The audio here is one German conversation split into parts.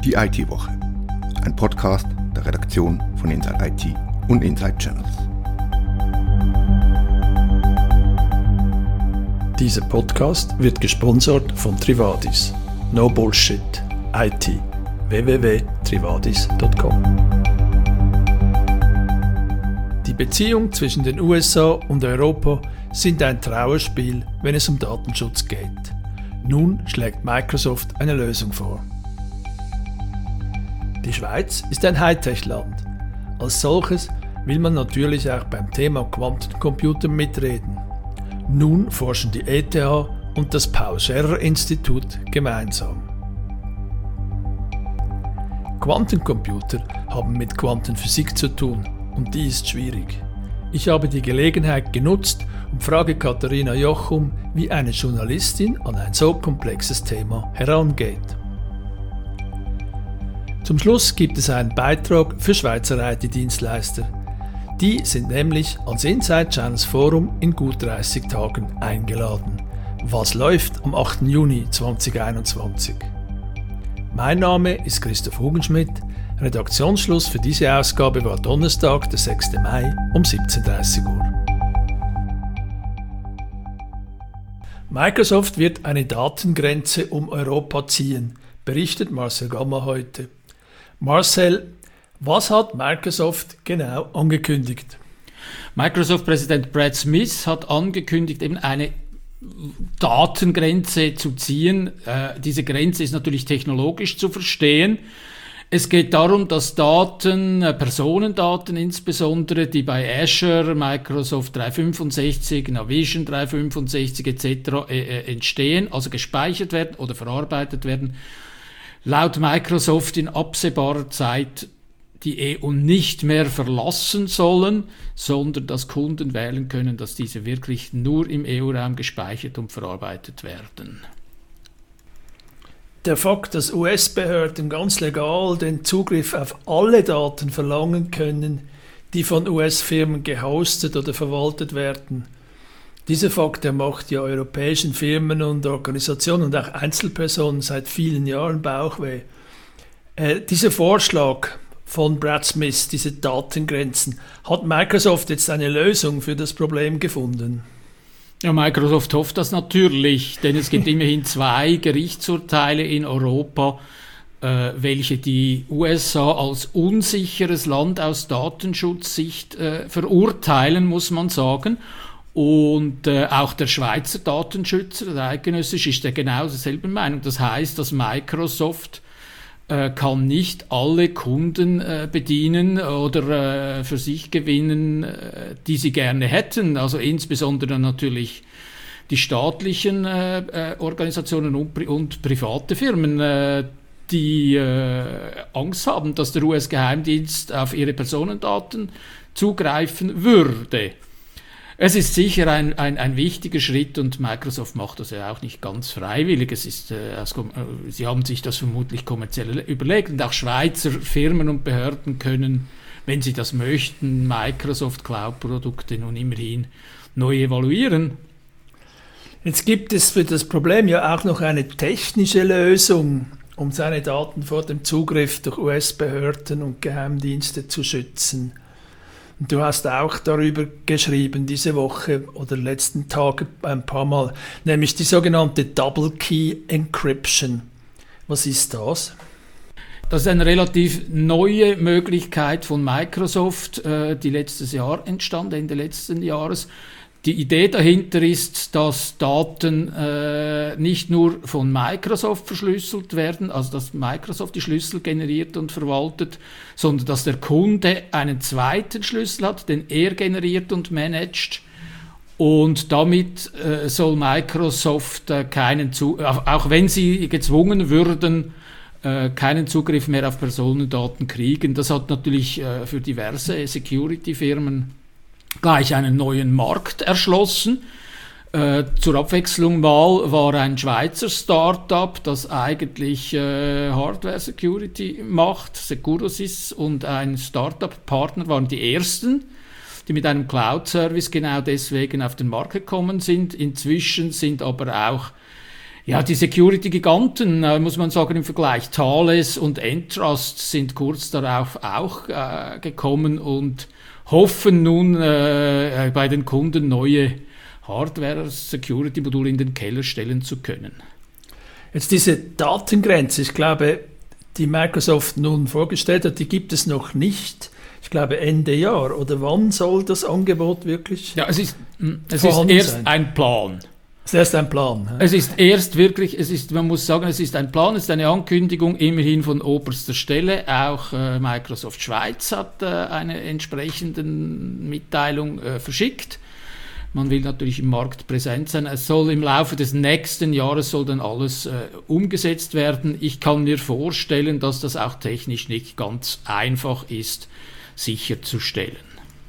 Die IT-Woche, ein Podcast der Redaktion von Inside IT und Inside Channels. Dieser Podcast wird gesponsert von Trivadis. No Bullshit. IT. www.trivadis.com. Die Beziehungen zwischen den USA und Europa sind ein Trauerspiel, wenn es um Datenschutz geht. Nun schlägt Microsoft eine Lösung vor. Die Schweiz ist ein Hightech-Land. Als solches will man natürlich auch beim Thema Quantencomputer mitreden. Nun forschen die ETH und das Paul-Scherrer-Institut gemeinsam. Quantencomputer haben mit Quantenphysik zu tun und die ist schwierig. Ich habe die Gelegenheit genutzt und frage Katharina Jochum, wie eine Journalistin an ein so komplexes Thema herangeht. Zum Schluss gibt es einen Beitrag für Schweizer IT-Dienstleister. Die sind nämlich ans Inside Channels Forum in gut 30 Tagen eingeladen. Was läuft am 8. Juni 2021? Mein Name ist Christoph Hugenschmidt. Redaktionsschluss für diese Ausgabe war Donnerstag, der 6. Mai um 17:30 Uhr. Microsoft wird eine Datengrenze um Europa ziehen, berichtet Marcel Gamma heute. Marcel, was hat Microsoft genau angekündigt? Microsoft-Präsident Brad Smith hat angekündigt, eben eine Datengrenze zu ziehen. Diese Grenze ist natürlich technologisch zu verstehen. Es geht darum, dass Daten, Personendaten insbesondere, die bei Azure, Microsoft 365, Navision 365 etc. Entstehen, also gespeichert werden oder verarbeitet werden, laut Microsoft in absehbarer Zeit die EU nicht mehr verlassen sollen, sondern dass Kunden wählen können, dass diese wirklich nur im EU-Raum gespeichert und verarbeitet werden. Der Fakt, dass US-Behörden ganz legal den Zugriff auf alle Daten verlangen können, die von US-Firmen gehostet oder verwaltet werden, dieser Fakt, der macht ja europäischen Firmen und Organisationen und auch Einzelpersonen seit vielen Jahren Bauchweh. Dieser Vorschlag von Brad Smith, diese Datengrenzen, hat Microsoft jetzt eine Lösung für das Problem gefunden? Ja, Microsoft hofft das natürlich, denn es gibt immerhin 2 Gerichtsurteile in Europa, welche die USA als unsicheres Land aus Datenschutzsicht verurteilen, muss man sagen. Und auch der Schweizer Datenschützer, der eidgenössische, ist ja genau derselben Meinung. Das heißt, dass Microsoft kann nicht alle Kunden bedienen oder für sich gewinnen, die sie gerne hätten. Also insbesondere natürlich die staatlichen Organisationen und private Firmen, die Angst haben, dass der US-Geheimdienst auf ihre Personendaten zugreifen würde. Es ist sicher ein wichtiger Schritt und Microsoft macht das ja auch nicht ganz freiwillig. Sie haben sich das vermutlich kommerziell überlegt und auch Schweizer Firmen und Behörden können, wenn sie das möchten, Microsoft Cloud-Produkte nun immerhin neu evaluieren. Jetzt gibt es für das Problem ja auch noch eine technische Lösung, um seine Daten vor dem Zugriff durch US-Behörden und Geheimdienste zu schützen. Und du hast auch darüber geschrieben diese Woche oder letzten Tage ein paar Mal, nämlich die sogenannte Double Key Encryption. Was ist das? Das ist eine relativ neue Möglichkeit von Microsoft, die letztes Jahr entstand, Ende letzten Jahres. Die Idee dahinter ist, dass Daten nicht nur von Microsoft verschlüsselt werden, also dass Microsoft die Schlüssel generiert und verwaltet, sondern dass der Kunde einen zweiten Schlüssel hat, den er generiert und managt. Und damit soll Microsoft auch wenn sie gezwungen würden, keinen Zugriff mehr auf Personendaten kriegen. Das hat natürlich für diverse Security-Firmen gleich einen neuen Markt erschlossen. Zur Abwechslung mal war ein Schweizer Start-up, das eigentlich Hardware-Security macht, Securosys, und ein Start-up-Partner waren die ersten, die mit einem Cloud-Service genau deswegen auf den Markt gekommen sind. Inzwischen sind aber auch Ja, die Security-Giganten, muss man sagen, im Vergleich Thales und Entrust sind kurz darauf auch gekommen und hoffen nun bei den Kunden neue Hardware-Security-Module in den Keller stellen zu können. Jetzt diese Datengrenze, ich glaube, die Microsoft nun vorgestellt hat, die gibt es noch nicht. Ich glaube Ende Jahr. Oder wann soll das Angebot wirklich es ist erst sein? Ein Plan. Es ist erst ein Plan. Es ist erst wirklich, man muss sagen, es ist ein Plan, es ist eine Ankündigung, immerhin von oberster Stelle. Auch Microsoft Schweiz hat eine entsprechende Mitteilung verschickt. Man will natürlich im Markt präsent sein. Es soll im Laufe des nächsten Jahres soll dann alles umgesetzt werden. Ich kann mir vorstellen, dass das auch technisch nicht ganz einfach ist, sicherzustellen.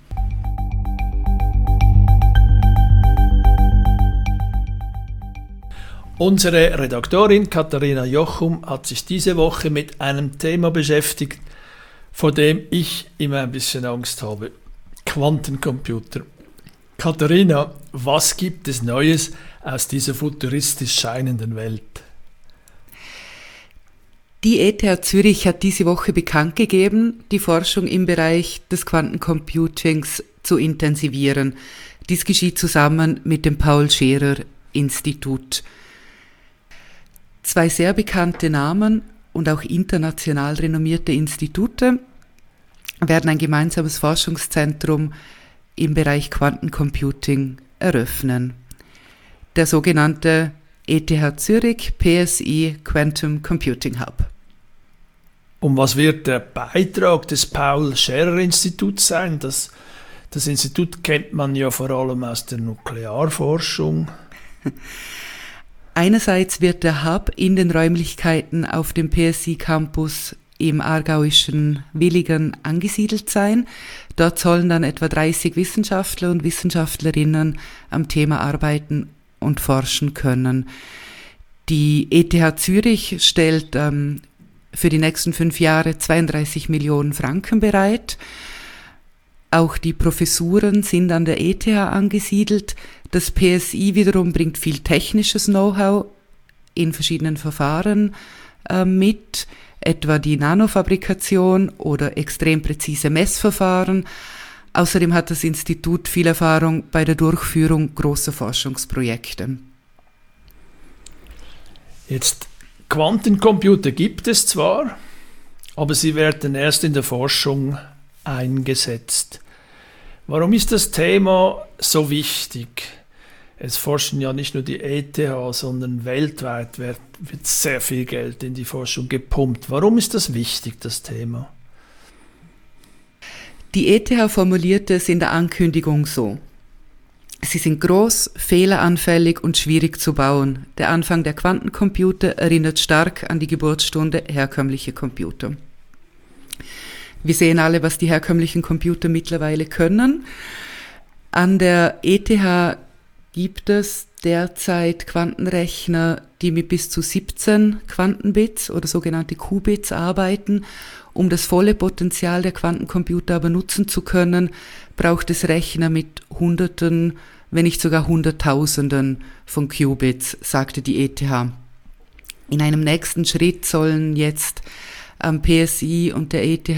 Unsere Redaktorin Katharina Jochum hat sich diese Woche mit einem Thema beschäftigt, vor dem ich immer ein bisschen Angst habe. Quantencomputer. Katharina, was gibt es Neues aus dieser futuristisch scheinenden Welt? Die ETH Zürich hat diese Woche bekannt gegeben, die Forschung im Bereich des Quantencomputings zu intensivieren. Dies geschieht zusammen mit dem Paul-Scherrer-Institut. 2 sehr bekannte Namen und auch international renommierte Institute werden ein gemeinsames Forschungszentrum im Bereich Quantencomputing eröffnen. Der sogenannte ETH Zürich PSI Quantum Computing Hub. Und was wird der Beitrag des Paul-Scherrer-Instituts sein? Das Institut kennt man ja vor allem aus der Nuklearforschung. Einerseits wird der Hub in den Räumlichkeiten auf dem PSI-Campus im aargauischen Willigen angesiedelt sein. Dort sollen dann etwa 30 Wissenschaftler und Wissenschaftlerinnen am Thema arbeiten und forschen können. Die ETH Zürich stellt für die nächsten 5 Jahre 32 Millionen Franken bereit. Auch die Professuren sind an der ETH angesiedelt. Das PSI wiederum bringt viel technisches Know-how in verschiedenen Verfahren mit, etwa die Nanofabrikation oder extrem präzise Messverfahren. Außerdem hat das Institut viel Erfahrung bei der Durchführung großer Forschungsprojekte. Jetzt, Quantencomputer gibt es zwar, aber sie werden erst in der Forschung eingesetzt. Warum ist das Thema so wichtig? Es forschen ja nicht nur die ETH, sondern weltweit wird sehr viel Geld in die Forschung gepumpt. Warum ist das wichtig, das Thema? Die ETH formulierte es in der Ankündigung so: Sie sind groß, fehleranfällig und schwierig zu bauen. Der Anfang der Quantencomputer erinnert stark an die Geburtsstunde herkömmlicher Computer. Wir sehen alle, was die herkömmlichen Computer mittlerweile können. An der ETH gibt es derzeit Quantenrechner, die mit bis zu 17 Quantenbits oder sogenannte Qubits arbeiten. Um das volle Potenzial der Quantencomputer aber nutzen zu können, braucht es Rechner mit Hunderten, wenn nicht sogar Hunderttausenden von Qubits, sagte die ETH. In einem nächsten Schritt sollen jetzt am PSI und der ETH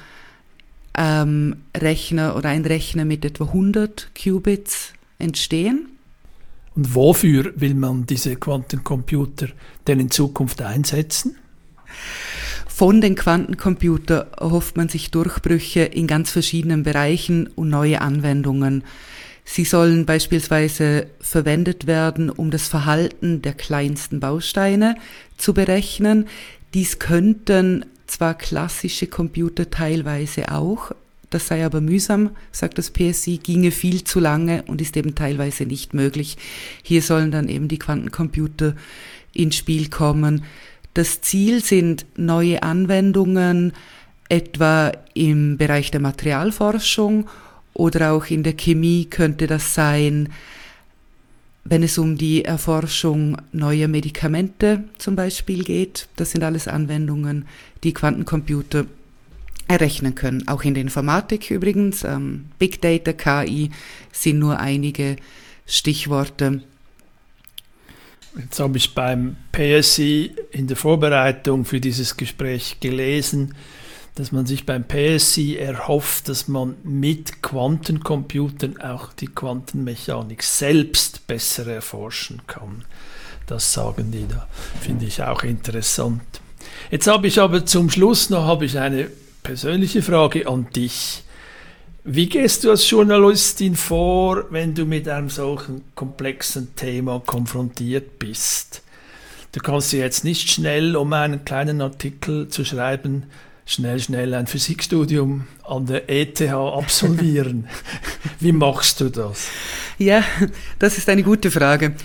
Rechner oder ein Rechner mit etwa 100 Qubits entstehen. Und wofür will man diese Quantencomputer denn in Zukunft einsetzen? Von den Quantencomputer erhofft man sich Durchbrüche in ganz verschiedenen Bereichen und neue Anwendungen. Sie sollen beispielsweise verwendet werden, um das Verhalten der kleinsten Bausteine zu berechnen. Dies könnten zwar klassische Computer teilweise auch, das sei aber mühsam, sagt das PSI, ginge viel zu lange und ist eben teilweise nicht möglich. Hier sollen dann eben die Quantencomputer ins Spiel kommen. Das Ziel sind neue Anwendungen, etwa im Bereich der Materialforschung oder auch in der Chemie könnte das sein, wenn es um die Erforschung neuer Medikamente zum Beispiel geht. Das sind alles Anwendungen, die Quantencomputer errechnen können. Auch in der Informatik übrigens. Big Data, KI sind nur einige Stichworte. Jetzt habe ich beim PSI in der Vorbereitung für dieses Gespräch gelesen, dass man sich beim PSI erhofft, dass man mit Quantencomputern auch die Quantenmechanik selbst besser erforschen kann. Das sagen die da, finde ich auch interessant. Jetzt habe ich aber zum Schluss noch eine persönliche Frage an dich. Wie gehst du als Journalistin vor, wenn du mit einem solchen komplexen Thema konfrontiert bist? Du kannst dir jetzt nicht schnell, um einen kleinen Artikel zu schreiben, schnell ein Physikstudium an der ETH absolvieren. Wie machst du das? Ja, das ist eine gute Frage.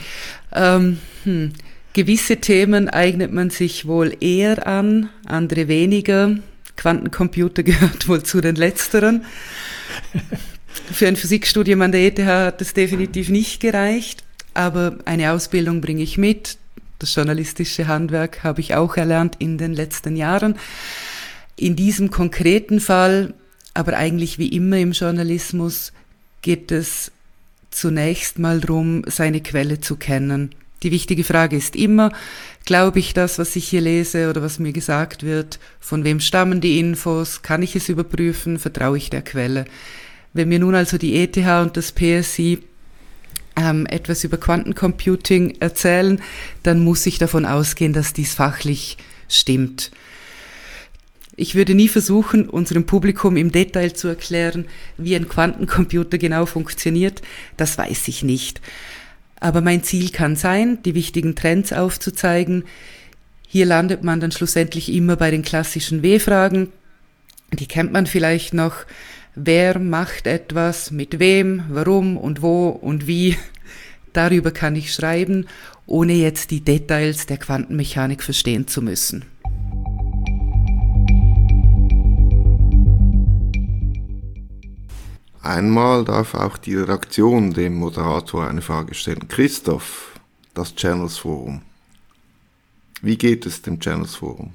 Gewisse Themen eignet man sich wohl eher an, andere weniger. Quantencomputer gehört wohl zu den Letzteren. Für ein Physikstudium an der ETH hat es definitiv nicht gereicht, aber eine Ausbildung bringe ich mit. Das journalistische Handwerk habe ich auch erlernt in den letzten Jahren. In diesem konkreten Fall, aber eigentlich wie immer im Journalismus, geht es zunächst mal darum, seine Quelle zu kennen. Die wichtige Frage ist immer, glaube ich das, was ich hier lese oder was mir gesagt wird? Von wem stammen die Infos? Kann ich es überprüfen? Vertraue ich der Quelle? Wenn mir nun also die ETH und das PSI etwas über Quantencomputing erzählen, dann muss ich davon ausgehen, dass dies fachlich stimmt. Ich würde nie versuchen, unserem Publikum im Detail zu erklären, wie ein Quantencomputer genau funktioniert. Das weiß ich nicht. Aber mein Ziel kann sein, die wichtigen Trends aufzuzeigen. Hier landet man dann schlussendlich immer bei den klassischen W-Fragen. Die kennt man vielleicht noch. Wer macht etwas, mit wem, warum und wo und wie? Darüber kann ich schreiben, ohne jetzt die Details der Quantenmechanik verstehen zu müssen. Einmal darf auch die Redaktion dem Moderator eine Frage stellen. Christoph, das Channels Forum. Wie geht es dem Channels Forum?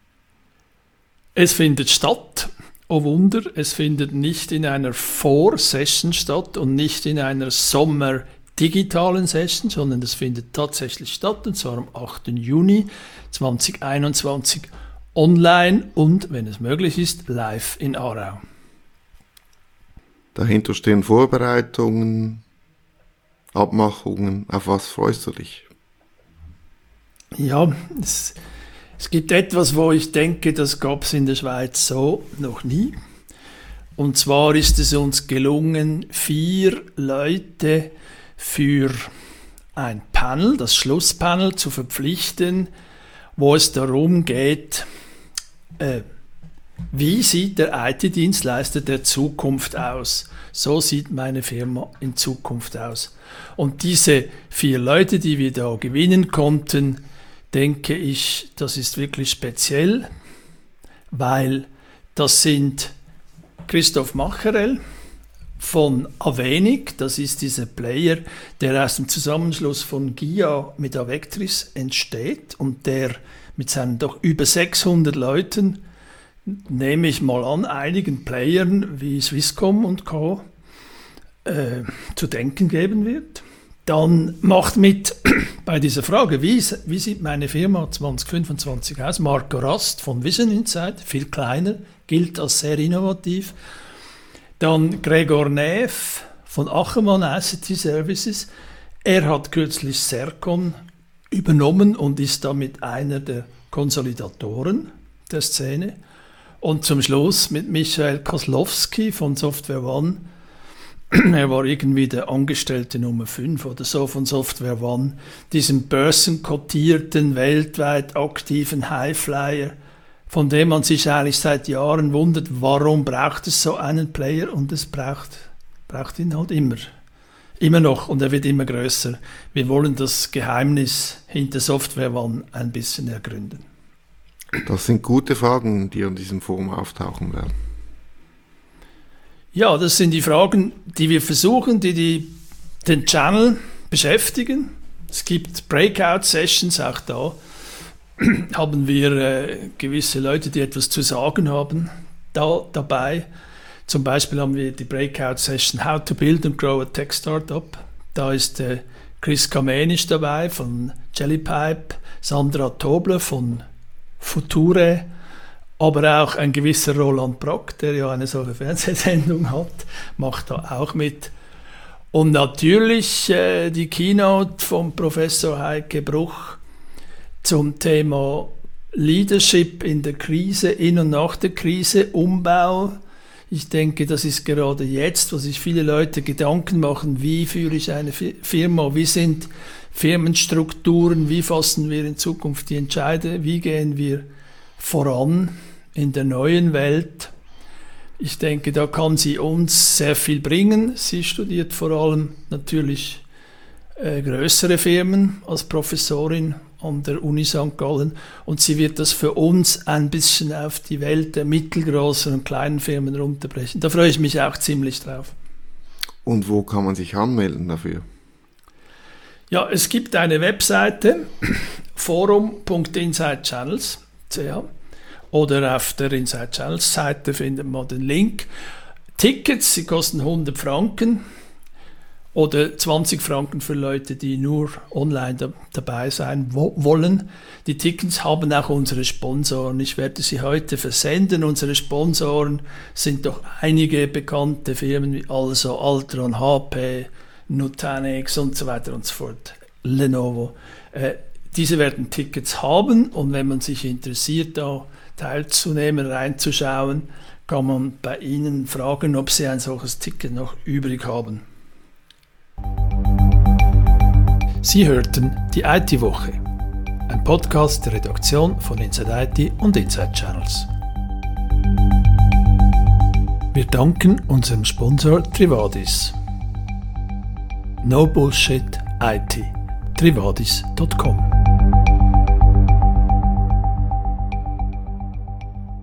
Es findet statt. Oh Wunder, es findet nicht in einer Vorsession statt und nicht in einer Sommer-digitalen Session, sondern es findet tatsächlich statt, und zwar am 8. Juni 2021 online und, wenn es möglich ist, live in Aarau. Dahinter stehen Vorbereitungen, Abmachungen. Auf was freust du dich? Ja, es gibt etwas, wo ich denke, das gab es in der Schweiz so noch nie. Und zwar ist es uns gelungen, 4 Leute für ein Panel, das Schlusspanel, zu verpflichten, wo es darum geht, wie sieht der IT-Dienstleister der Zukunft aus? So sieht meine Firma in Zukunft aus. Und diese 4 Leute, die wir da gewinnen konnten, denke ich, das ist wirklich speziell, weil das sind Christoph Macherel von Avenik, das ist dieser Player, der aus dem Zusammenschluss von GIA mit Avectris entsteht und der mit seinen doch über 600 Leuten, nehme ich mal an, einigen Playern wie Swisscom und Co. Zu denken geben wird. Dann macht mit bei dieser Frage, wie sieht meine Firma 2025 aus? Marco Rast von Vision Insight, viel kleiner, gilt als sehr innovativ. Dann Gregor Neff von Achermann ICT Services. Er hat kürzlich Sercon übernommen und ist damit einer der Konsolidatoren der Szene. Und zum Schluss mit Michael Koslowski von Software One. Er war irgendwie der Angestellte Nummer 5 oder so von Software One, diesem börsenkotierten, weltweit aktiven Highflyer, von dem man sich eigentlich seit Jahren wundert, warum braucht es so einen Player, und es braucht ihn halt immer noch, und er wird immer größer. Wir wollen das Geheimnis hinter Software One ein bisschen ergründen. Das sind gute Fragen, die an diesem Forum auftauchen werden. Ja, das sind die Fragen, die wir versuchen, die den Channel beschäftigen. Es gibt Breakout-Sessions, auch da haben wir gewisse Leute, die etwas zu sagen haben, dabei. Zum Beispiel haben wir die Breakout-Session How to Build and Grow a Tech Startup. Da ist Chris Kamenisch dabei von Jellypipe, Sandra Tobler von Future, aber auch ein gewisser Roland Brock, der ja eine solche Fernsehsendung hat, macht da auch mit. Und natürlich die Keynote von Professor Heike Bruch zum Thema Leadership in der Krise, in und nach der Krise, Umbau. Ich denke, das ist gerade jetzt, wo sich viele Leute Gedanken machen, wie führe ich eine Firma, wie sind Firmenstrukturen, wie fassen wir in Zukunft die Entscheide, wie gehen wir voran in der neuen Welt. Ich denke, da kann sie uns sehr viel bringen. Sie studiert vor allem natürlich größere Firmen als Professorin an der Uni St. Gallen und sie wird das für uns ein bisschen auf die Welt der mittelgroßen und kleinen Firmen runterbrechen. Da freue ich mich auch ziemlich drauf. Und wo kann man sich anmelden dafür? Ja, es gibt eine Webseite, forum.insidechannels.ch oder auf der Inside Channels Seite findet man den Link. Tickets, sie kosten 100 Franken oder 20 Franken für Leute, die nur online dabei sein wollen. Die Tickets haben auch unsere Sponsoren. Ich werde sie heute versenden. Unsere Sponsoren sind doch einige bekannte Firmen wie also Altron, HP, Nutanix und so weiter und so fort, Lenovo. Diese werden Tickets haben und wenn man sich interessiert, da teilzunehmen, reinzuschauen, kann man bei ihnen fragen, ob sie ein solches Ticket noch übrig haben. Sie hörten die IT-Woche, ein Podcast der Redaktion von Inside IT und Inside Channels. Wir danken unserem Sponsor Trivadis. No Bullshit IT. Trivadis.com